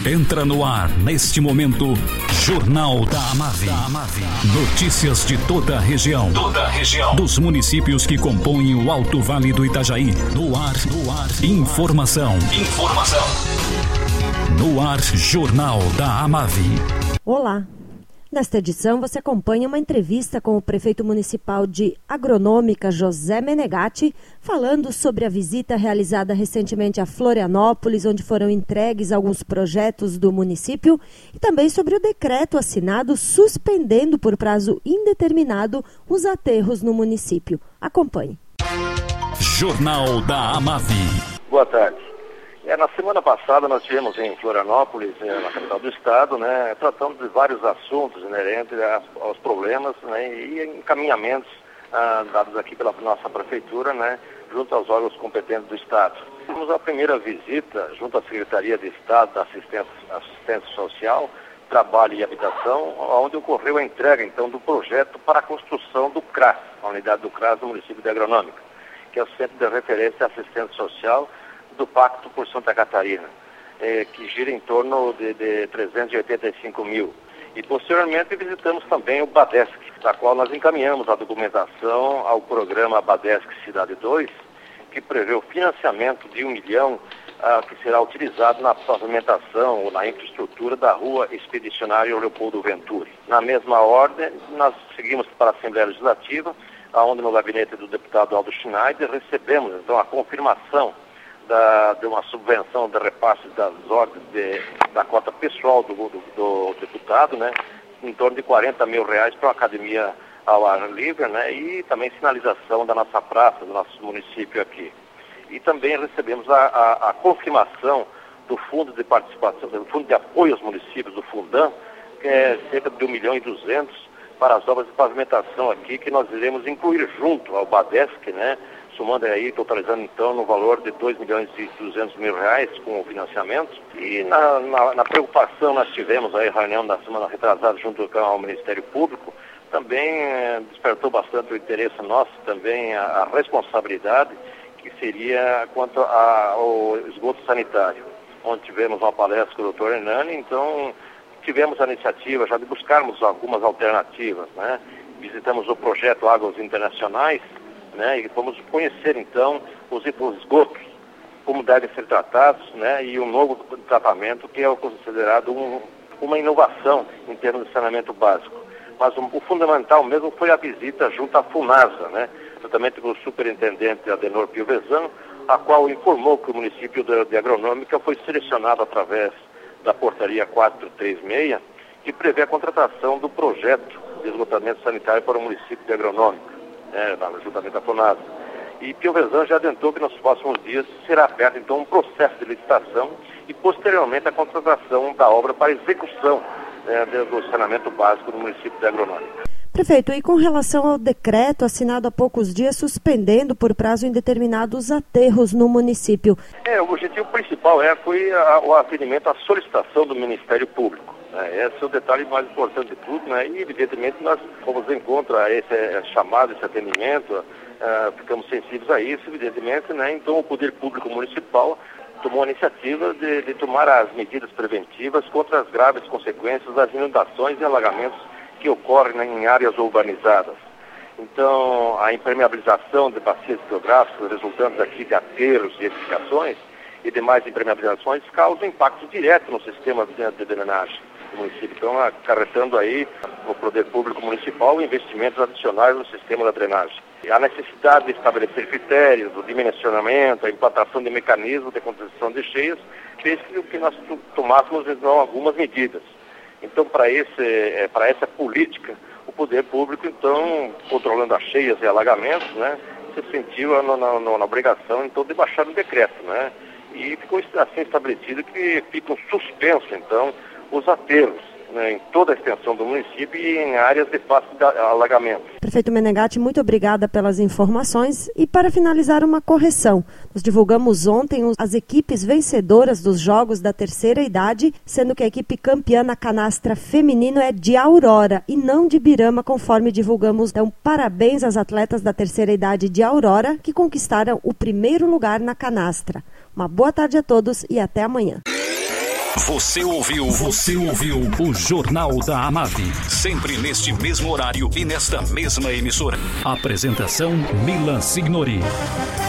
Entra no ar, neste momento, Jornal da Amave. Notícias de toda a região. Dos municípios que compõem o Alto Vale do Itajaí. No ar. Informação. No ar, Jornal da Amave. Olá. Nesta edição, você acompanha uma entrevista com o prefeito municipal de Agronômica, José Menegatti, falando sobre a visita realizada recentemente a Florianópolis, onde foram entregues alguns projetos do município, e também sobre o decreto assinado suspendendo por prazo indeterminado os aterros no município. Acompanhe. Jornal da Amave. Boa tarde. Na semana passada nós estivemos em Florianópolis, na capital do estado, tratando de vários assuntos inerentes aos problemas, e encaminhamentos dados aqui pela nossa prefeitura, junto aos órgãos competentes do estado. Tivemos a primeira visita junto à Secretaria de Estado da Assistência Social, Trabalho e Habitação, onde ocorreu a entrega então do projeto para a construção do CRAS, a unidade do CRAS do município de Agronômica, que é o Centro de Referência à Assistência Social do Pacto por Santa Catarina, que gira em torno de 385 mil. E posteriormente visitamos também o BADESC, da qual nós encaminhamos a documentação ao programa BADESC Cidade 2, que prevê o financiamento de 1 milhão que será utilizado na pavimentação ou na infraestrutura da rua Expedicionário Leopoldo Venturi. Na mesma ordem, nós seguimos para a Assembleia Legislativa, onde no gabinete do deputado Aldo Schneider recebemos então a confirmação de uma subvenção de repasse das ordens da cota pessoal do deputado, em torno de 40 mil reais para uma academia ao ar livre, e também sinalização da nossa praça, do nosso município aqui. E também recebemos a confirmação do Fundo de Participação, do Fundo de Apoio aos Municípios, do Fundam, que é cerca de 1 milhão e 200 para as obras de pavimentação aqui, que nós iremos incluir junto ao BADESC, somando aí, totalizando então no valor de 2 milhões e 200 mil reais com o financiamento. E na preocupação nós tivemos aí reunião da semana retrasada junto ao Ministério Público, também despertou bastante o interesse nosso, também a responsabilidade que seria quanto ao esgoto sanitário, onde tivemos uma palestra com o Dr. Hernani, então tivemos a iniciativa já de buscarmos algumas alternativas, Visitamos o projeto Águas Internacionais, e vamos conhecer então os esgotos, como devem ser tratados, e um novo tratamento que é considerado uma inovação em termos de saneamento básico. Mas o fundamental mesmo foi a visita junto à FUNASA, juntamente com o superintendente Adenor Piovesan, a qual informou que o município de Agronômica foi selecionado através da portaria 436, que prevê a contratação do projeto de esgotamento sanitário para o município de Agronômica, juntamente da FUNASA. E Piovesan já adiantou que nos próximos dias será aberto então um processo de licitação e posteriormente a contratação da obra para execução do saneamento básico do município de Agronômica. Prefeito, e com relação ao decreto assinado há poucos dias suspendendo por prazo indeterminado os aterros no município? O objetivo principal foi o atendimento à solicitação do Ministério Público. Esse é o detalhe mais importante de tudo, e evidentemente nós fomos em contra a esse chamado, esse atendimento, ficamos sensíveis a isso, evidentemente, então o Poder Público Municipal tomou a iniciativa de tomar as medidas preventivas contra as graves consequências das inundações e alagamentos que ocorrem em áreas urbanizadas. Então, a impermeabilização de bacias hidrográficas resultantes aqui de aterros e edificações e demais impermeabilizações causam impacto direto no sistema de drenagem do município. Então, acarretando aí no Poder Público Municipal investimentos adicionais no sistema da drenagem. E a necessidade de estabelecer critérios, o dimensionamento, a implantação de mecanismos de contenção de cheias, fez que nós tomássemos então algumas medidas. Então, para essa política, o Poder Público, então, controlando as cheias e alagamentos, se sentiu na obrigação, então, de baixar o decreto, E ficou assim estabelecido que ficam suspensos, então, os aterros, em toda a extensão do município e em áreas de fácil alagamento. Prefeito Menegatti, muito obrigada pelas informações. E para finalizar, uma correção. Nós divulgamos ontem as equipes vencedoras dos Jogos da Terceira Idade, sendo que a equipe campeã na canastra feminino é de Aurora e não de Birama, conforme divulgamos. Então, parabéns às atletas da Terceira Idade de Aurora, que conquistaram o primeiro lugar na canastra. Uma boa tarde a todos e até amanhã. Você ouviu o Jornal da Amave. Sempre neste mesmo horário e nesta mesma emissora. Apresentação Milan Signori.